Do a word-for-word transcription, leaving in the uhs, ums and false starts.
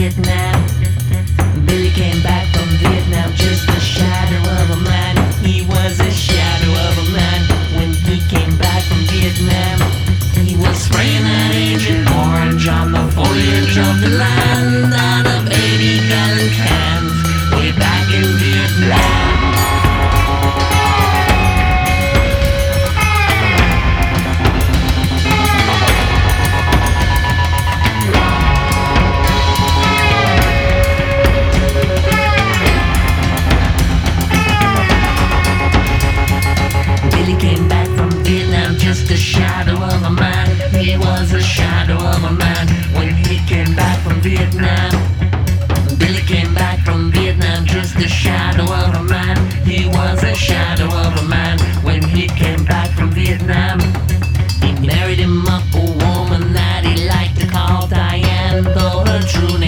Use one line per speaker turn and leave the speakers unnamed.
Vietnam. Billy came back from Vietnam, just a shadow of a man. He was a shadow of a man when he came back from Vietnam. He was spraying that Agent Orange on the foliage of the land out of eighty gallon cans way back in Vietnam. Came back from Vietnam, just a shadow of a man. He was a shadow of a man when he came back from Vietnam. Billy came back from Vietnam, just a shadow of a man. He was a shadow of a man when he came back from Vietnam. He married him up a woman that he liked to call Diane, though her true name